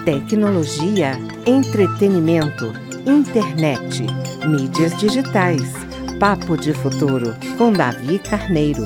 Tecnologia, entretenimento, internet, mídias digitais. Papo de Futuro, com Davi Carneiro.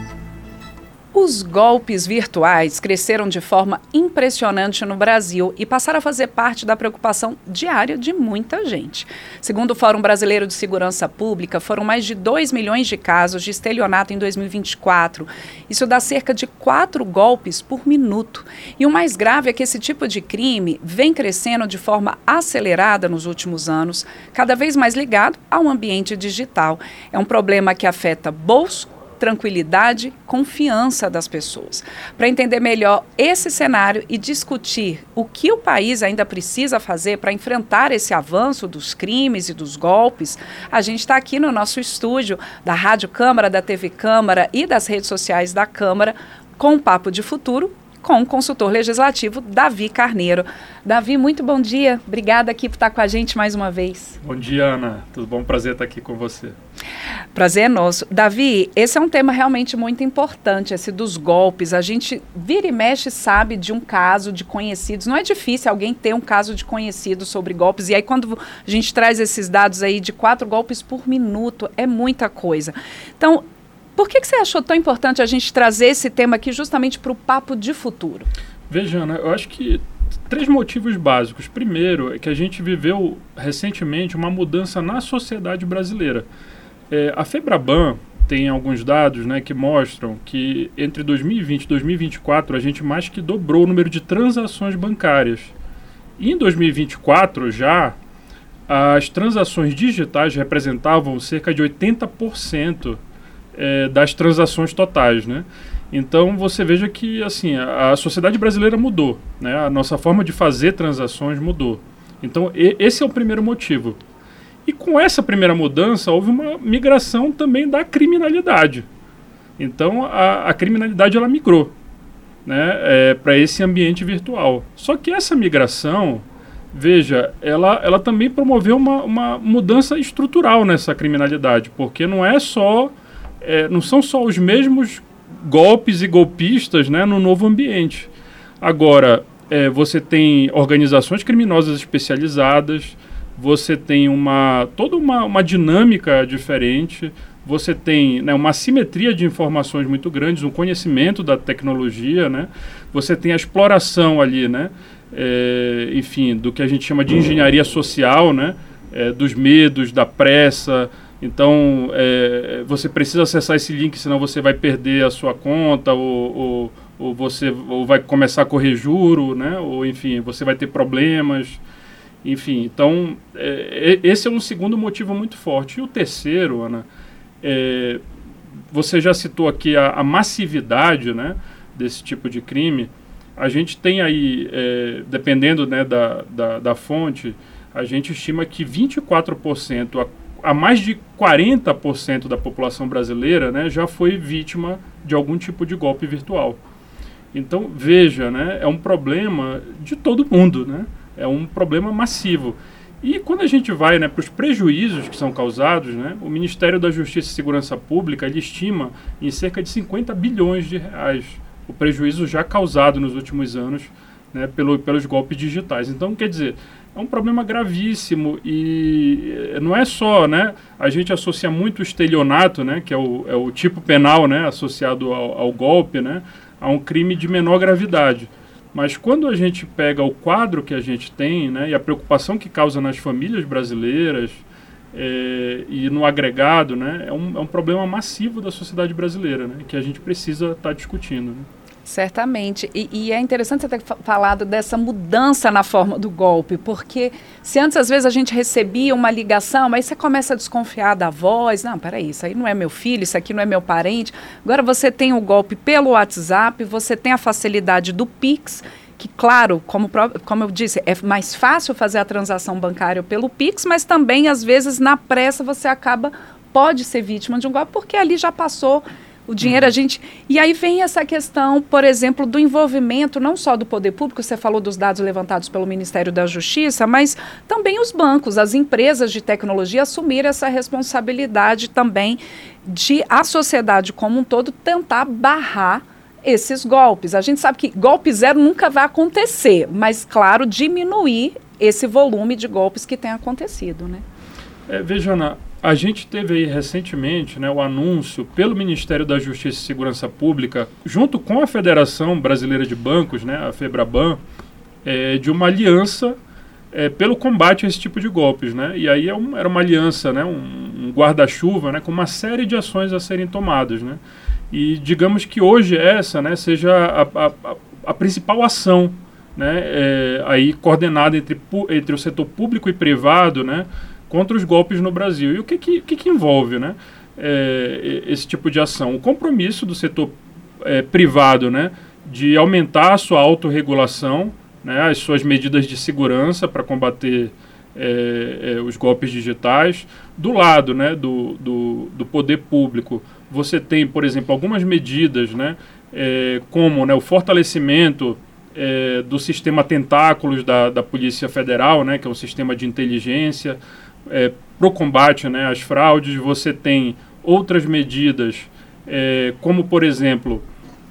Os golpes virtuais cresceram de forma impressionante no Brasil e passaram a fazer parte da preocupação diária de muita gente. Segundo o Fórum Brasileiro de Segurança Pública, foram mais de 2 milhões de casos de estelionato em 2024. Isso dá cerca de 4 golpes por minuto. E o mais grave é que esse tipo de crime vem crescendo de forma acelerada nos últimos anos, cada vez mais ligado ao ambiente digital. É um problema que afeta bolso, tranquilidade, confiança das pessoas. Para entender melhor esse cenário e discutir o que o país ainda precisa fazer para enfrentar esse avanço dos crimes e dos golpes, a gente está aqui no nosso estúdio da Rádio Câmara, da TV Câmara e das redes sociais da Câmara com o Papo de Futuro, com o consultor legislativo Davi Carneiro. Davi, muito bom dia. Obrigada aqui por estar com a gente mais uma vez. Bom dia, Ana. Tudo bom? Prazer estar aqui com você. Prazer é nosso. Davi, esse é um tema realmente muito importante, esse dos golpes. A gente vira e mexe sabe de um caso de conhecidos. Não é difícil alguém ter um caso de conhecidos sobre golpes. E aí quando a gente traz esses dados aí de 4 golpes por minuto, é muita coisa. Então, por que você achou tão importante a gente trazer esse tema aqui justamente para o Papo de Futuro? Veja, Ana, eu acho que 3 motivos básicos. Primeiro, é que a gente viveu recentemente uma mudança na sociedade brasileira. A FEBRABAN tem alguns dados, né, que mostram que entre 2020 e 2024 a gente mais que dobrou o número de transações bancárias. E em 2024 já as transações digitais representavam cerca de 80% das transações totais, né? Então você veja que assim a sociedade brasileira mudou, né? A nossa forma de fazer transações mudou. Então esse é o primeiro motivo. E com essa primeira mudança houve uma migração também da criminalidade. Então a criminalidade ela migrou, né? Para esse ambiente virtual. Só que essa migração, veja, ela também promoveu uma mudança estrutural nessa criminalidade, porque não são só os mesmos golpes e golpistas, né, no novo ambiente. Agora, você tem organizações criminosas especializadas, você tem toda uma dinâmica diferente, você tem, né, uma assimetria de informações muito grandes, um conhecimento da tecnologia, né, você tem a exploração ali, né, enfim, do que a gente chama de engenharia social, né, dos medos, da pressa. Então, você precisa acessar esse link, senão você vai perder a sua conta, ou vai começar a correr juro, né? Ou, enfim, você vai ter problemas. Enfim, então, esse é um segundo motivo muito forte. E o terceiro, Ana, você já citou aqui a massividade, né, desse tipo de crime. A gente tem aí, dependendo, né, da fonte, a gente estima que 24% a mais de 40% da população brasileira, né, já foi vítima de algum tipo de golpe virtual. Então, veja, né, é um problema de todo mundo, né, é um problema massivo. E quando a gente vai, né, para os prejuízos que são causados, né, o Ministério da Justiça e Segurança Pública ele estima em cerca de 50 bilhões de reais o prejuízo já causado nos últimos anos, né, pelos golpes digitais. Então, quer dizer, é um problema gravíssimo e não é só, né, a gente associa muito o estelionato, né, que é o tipo penal, né, associado ao golpe, né, a um crime de menor gravidade. Mas quando a gente pega o quadro que a gente tem, né, e a preocupação que causa nas famílias brasileiras e no agregado, né, é um problema massivo da sociedade brasileira, né, que a gente precisa estar discutindo, né? Certamente. E é interessante você ter falado dessa mudança na forma do golpe, porque se antes, às vezes, a gente recebia uma ligação, aí você começa a desconfiar da voz. Não, peraí, isso aí não é meu filho, isso aqui não é meu parente. Agora você tem o golpe pelo WhatsApp, você tem a facilidade do Pix, que, claro, como eu disse, é mais fácil fazer a transação bancária pelo Pix, mas também, às vezes, na pressa, você pode ser vítima de um golpe, porque ali já passou o dinheiro, E aí vem essa questão, por exemplo, do envolvimento não só do poder público, você falou dos dados levantados pelo Ministério da Justiça, mas também os bancos, as empresas de tecnologia assumirem essa responsabilidade também de a sociedade como um todo tentar barrar esses golpes. A gente sabe que golpe zero nunca vai acontecer, mas, claro, diminuir esse volume de golpes que tem acontecido, né? Veja, Ana, a gente teve aí recentemente, né, o anúncio pelo Ministério da Justiça e Segurança Pública, junto com a Federação Brasileira de Bancos, né, a FEBRABAN, de uma aliança pelo combate a esse tipo de golpes, né? E aí era uma aliança, né, um guarda-chuva, né, com uma série de ações a serem tomadas, né? E digamos que hoje essa, né, seja a principal ação, né, aí coordenada entre o setor público e privado, né, contra os golpes no Brasil. E o que envolve, né, esse tipo de ação? O compromisso do setor privado, né, de aumentar a sua autorregulação, né, as suas medidas de segurança para combater os golpes digitais. Do lado, né, do poder público, você tem, por exemplo, algumas medidas, né, como, né, o fortalecimento do sistema Tentáculos da Polícia Federal, né, que é um sistema de inteligência, para o combate, né, às fraudes. Você tem outras medidas, como, por exemplo,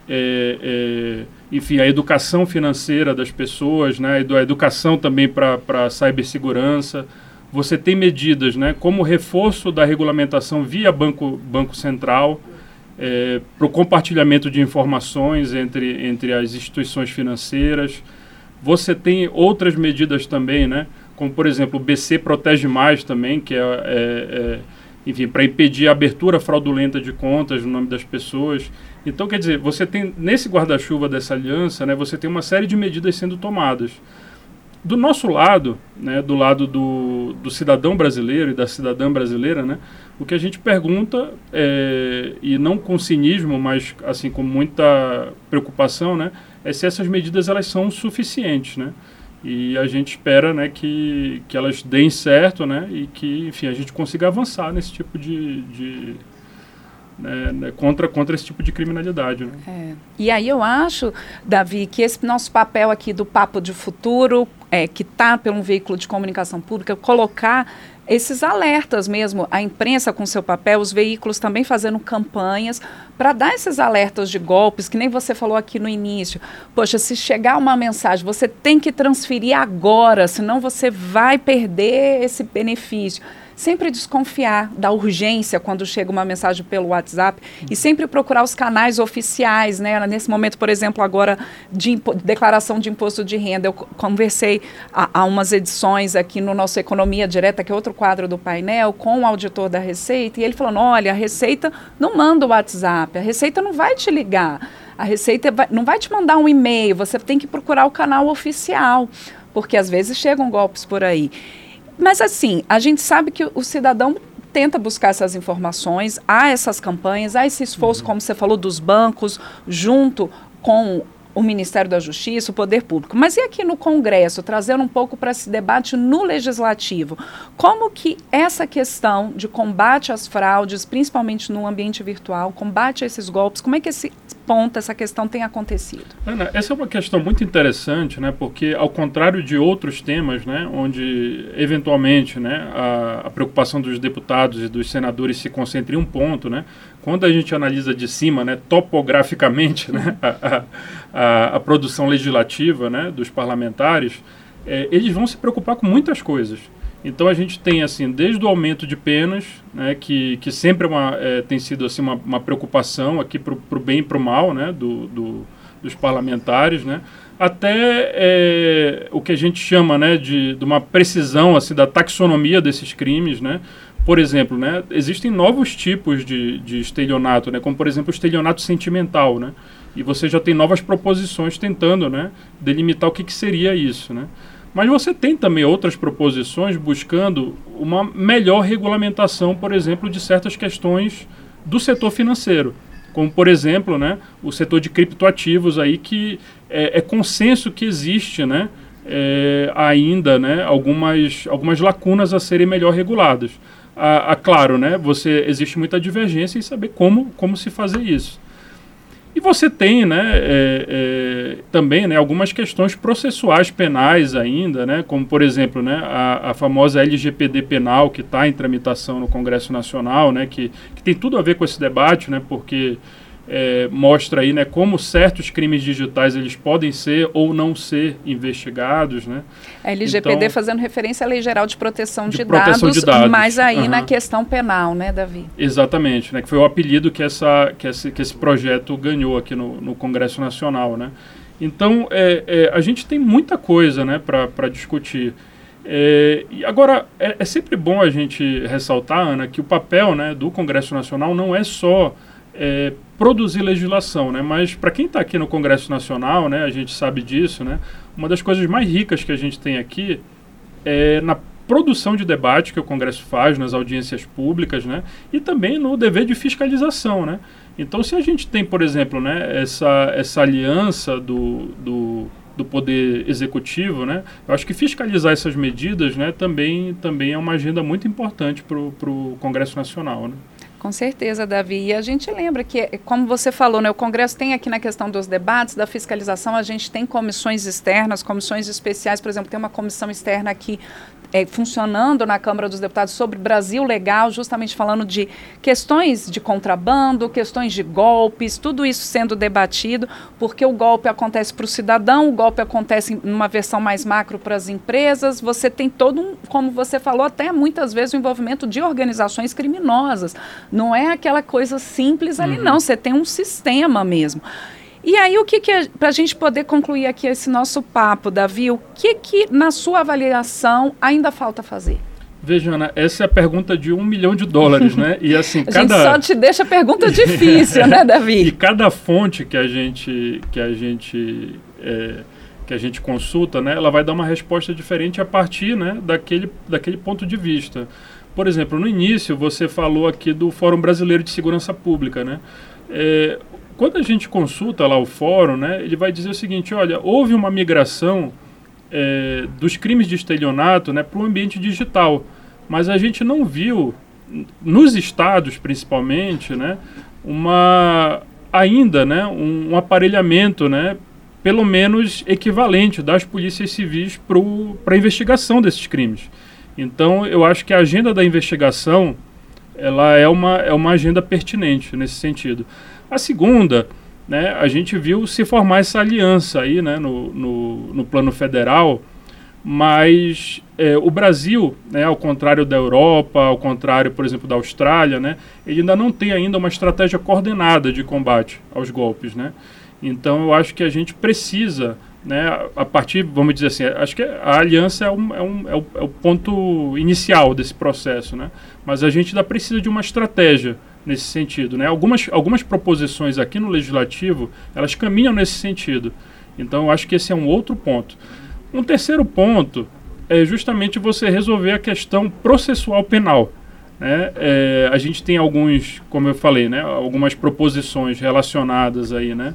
enfim, a educação financeira das pessoas, né, a educação também para a cibersegurança. Você tem medidas, né, como o reforço da regulamentação via Banco Central, para o compartilhamento de informações entre as instituições financeiras. Você tem outras medidas também, né, como, por exemplo, o BC Protege Mais também, que enfim, para impedir a abertura fraudulenta de contas no nome das pessoas. Então, quer dizer, você tem, nesse guarda-chuva dessa aliança, né, você tem uma série de medidas sendo tomadas. Do nosso lado, né, do lado do cidadão brasileiro e da cidadã brasileira, né, o que a gente pergunta, e não com cinismo, mas assim, com muita preocupação, né, é se essas medidas elas são suficientes, né? E a gente espera, né, que elas deem certo, né, e que, enfim, a gente consiga avançar nesse tipo contra esse tipo de criminalidade, né? E aí eu acho, Davi, que esse nosso papel aqui do Papo de Futuro, que está por um veículo de comunicação pública, colocar esses alertas mesmo, a imprensa com seu papel, os veículos também fazendo campanhas para dar esses alertas de golpes, que nem você falou aqui no início. Poxa, se chegar uma mensagem, você tem que transferir agora, senão você vai perder esse benefício. Sempre desconfiar da urgência quando chega uma mensagem pelo WhatsApp e sempre procurar os canais oficiais, né? Nesse momento, por exemplo, agora de declaração de imposto de renda, eu conversei há umas edições aqui no nosso Economia Direta, que é outro quadro do painel, com o auditor da Receita, e ele falando, olha, a Receita não manda o WhatsApp, a Receita não vai te ligar, a Receita não vai te mandar um e-mail, você tem que procurar o canal oficial, porque às vezes chegam golpes por aí. Mas, assim, a gente sabe que o cidadão tenta buscar essas informações, há essas campanhas, há esse esforço, como você falou, dos bancos, junto com o Ministério da Justiça, o Poder Público. Mas e aqui no Congresso, trazendo um pouco para esse debate no Legislativo? Como que essa questão de combate às fraudes, principalmente no ambiente virtual, combate a esses golpes, como é que essa questão tem acontecido? Ana, essa é uma questão muito interessante, né, porque ao contrário de outros temas, né, onde eventualmente, né, a preocupação dos deputados e dos senadores se concentra em um ponto, né, quando a gente analisa de cima, né, topograficamente, né, a produção legislativa, né, dos parlamentares, eles vão se preocupar com muitas coisas. Então a gente tem, assim, desde o aumento de penas, né, que sempre tem sido assim, uma preocupação aqui para o bem e para o mal, né, dos parlamentares, né, até o que a gente chama, né, de uma precisão assim, da taxonomia desses crimes, né. Por exemplo, né, existem novos tipos de estelionato, né, como por exemplo o estelionato sentimental, né, e você já tem novas proposições tentando, né, delimitar o que seria isso, né. Mas você tem também outras proposições buscando uma melhor regulamentação, por exemplo, de certas questões do setor financeiro, como, por exemplo, né, o setor de criptoativos, aí, que é consenso que existe, né, ainda, né, algumas lacunas a serem melhor reguladas. Claro, né, existe muita divergência em saber como se fazer isso. E você tem, né, também, né, algumas questões processuais penais ainda, né, como, por exemplo, né, a famosa LGPD penal que está em tramitação no Congresso Nacional, né, que tem tudo a ver com esse debate, né, porque mostra aí, né, como certos crimes digitais eles podem ser ou não ser investigados, né? A LGPD então, fazendo referência à Lei Geral de Proteção de Dados, mas aí na questão penal, né, Davi? Exatamente, né, que foi o apelido que esse projeto ganhou aqui no Congresso Nacional, né? Então, a gente tem muita coisa, né, para discutir. E agora, é sempre bom a gente ressaltar, Ana, que o papel, né, do Congresso Nacional não é só produzir legislação, né? Mas para quem está aqui no Congresso Nacional, né, a gente sabe disso, né? Uma das coisas mais ricas que a gente tem aqui é na produção de debate que o Congresso faz nas audiências públicas, né? E também no dever de fiscalização, né? Então, se a gente tem, por exemplo, né, essa aliança do Poder Executivo, né? Eu acho que fiscalizar essas medidas, né, também é uma agenda muito importante para o Congresso Nacional, né? Com certeza, Davi. E a gente lembra que, como você falou, né, o Congresso tem aqui na questão dos debates, da fiscalização, a gente tem comissões externas, comissões especiais, por exemplo, tem uma comissão externa aqui funcionando na Câmara dos Deputados sobre Brasil Legal, justamente falando de questões de contrabando, questões de golpes, tudo isso sendo debatido, porque o golpe acontece para o cidadão, o golpe acontece numa versão mais macro para as empresas, você tem todo como você falou, até muitas vezes o envolvimento de organizações criminosas. Não é aquela coisa simples ali, não, você tem um sistema mesmo. E aí, para a gente poder concluir aqui esse nosso papo, Davi, o que na sua avaliação ainda falta fazer? Veja, Ana, essa é a pergunta de $1 milhão, né? E assim, a gente só te deixa pergunta difícil, né, Davi? E cada fonte que a gente consulta, né, ela vai dar uma resposta diferente a partir, né, daquele ponto de vista. Por exemplo, no início você falou aqui do Fórum Brasileiro de Segurança Pública, né? Quando a gente consulta lá o fórum, né, ele vai dizer o seguinte: olha, houve uma migração dos crimes de estelionato, né, para o ambiente digital, mas a gente não viu, nos estados principalmente, né, ainda, né, um aparelhamento, né, pelo menos equivalente das polícias civis para a investigação desses crimes. Então, eu acho que a agenda da investigação ela é uma agenda pertinente nesse sentido. A segunda, né, a gente viu se formar essa aliança aí, né, no plano federal, mas o Brasil, né, ao contrário da Europa, ao contrário, por exemplo, da Austrália, né, ele ainda não tem ainda uma estratégia coordenada de combate aos golpes, né? Então, eu acho que a gente precisa, né, a partir, vamos dizer assim, acho que a aliança é o ponto inicial desse processo, né? Mas a gente ainda precisa de uma estratégia nesse sentido, né? Algumas proposições aqui no Legislativo, elas caminham nesse sentido. Então, eu acho que esse é um outro ponto. Um terceiro ponto é justamente você resolver a questão processual penal, né? A gente tem como eu falei, né, algumas proposições relacionadas aí, né,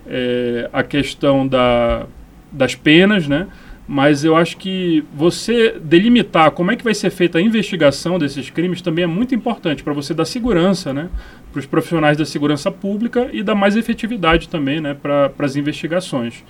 a questão das penas, né? Mas eu acho que você delimitar como é que vai ser feita a investigação desses crimes também é muito importante para você dar segurança, né, para os profissionais da segurança pública e dar mais efetividade também, né, para as investigações.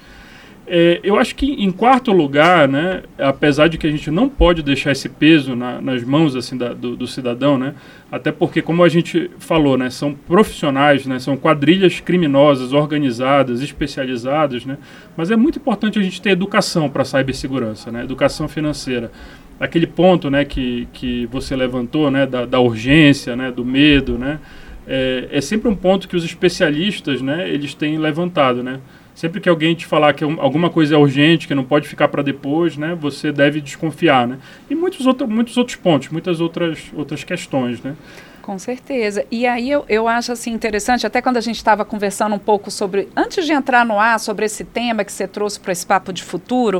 Eu acho que, em quarto lugar, né, apesar de que a gente não pode deixar esse peso nas mãos assim, do cidadão, né, até porque, como a gente falou, né, são profissionais, né, são quadrilhas criminosas, organizadas, especializadas, né, mas é muito importante a gente ter educação para a cibersegurança, né, educação financeira. Aquele ponto, né, que você levantou, né, da urgência, né, do medo, né, é sempre um ponto que os especialistas, né, eles têm levantado, né. Sempre que alguém te falar que alguma coisa é urgente, que não pode ficar para depois, né, você deve desconfiar, né? E muitos outros pontos, muitas outras questões, né? Com certeza. E aí eu acho assim interessante, até quando a gente estava conversando um pouco sobre, antes de entrar no ar, sobre esse tema que você trouxe para esse papo de futuro,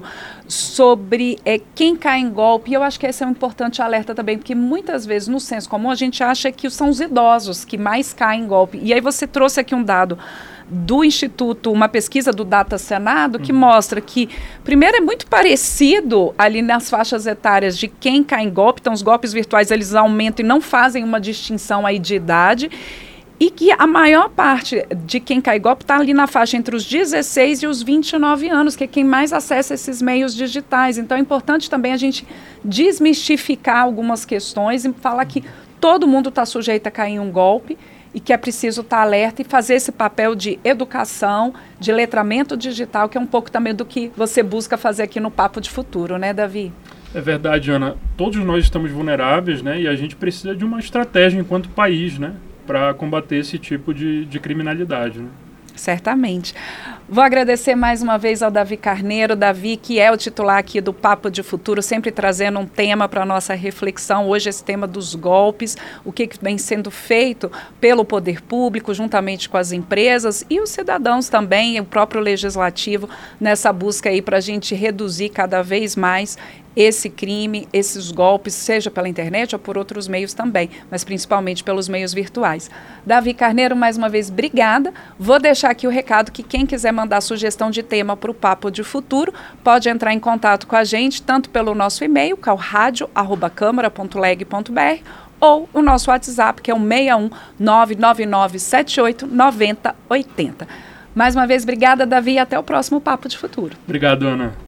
sobre quem cai em golpe, e eu acho que esse é um importante alerta também, porque muitas vezes no senso comum a gente acha que são os idosos que mais caem em golpe. E aí você trouxe aqui um dado do Instituto, uma pesquisa do Data Senado, que mostra que, primeiro, é muito parecido ali nas faixas etárias de quem cai em golpe, então os golpes virtuais eles aumentam e não fazem uma distinção aí de idade, e que a maior parte de quem cai em golpe está ali na faixa entre os 16 e os 29 anos, que é quem mais acessa esses meios digitais. Então é importante também a gente desmistificar algumas questões e falar que todo mundo está sujeito a cair em um golpe, e que é preciso estar alerta e fazer esse papel de educação, de letramento digital, que é um pouco também do que você busca fazer aqui no Papo de Futuro, né, Davi? É verdade, Ana. Todos nós estamos vulneráveis, né? E a gente precisa de uma estratégia enquanto país, né? Para combater esse tipo de criminalidade, né? Certamente. Vou agradecer mais uma vez ao Davi Carneiro. Davi, que é o titular aqui do Papo de Futuro, sempre trazendo um tema para a nossa reflexão. Hoje esse tema dos golpes, o que vem sendo feito pelo poder público, juntamente com as empresas e os cidadãos também, e o próprio legislativo, nessa busca aí para a gente reduzir cada vez mais esse crime, esses golpes, seja pela internet ou por outros meios também, mas principalmente pelos meios virtuais. Davi Carneiro, mais uma vez, obrigada. Vou deixar aqui o recado que quem quiser mandar sugestão de tema para o Papo de Futuro, pode entrar em contato com a gente, tanto pelo nosso e-mail, que é o radio@câmara.leg.br, ou o nosso WhatsApp, que é o 61 99978 9080. Mais uma vez, obrigada, Davi, e até o próximo Papo de Futuro. Obrigado, Ana.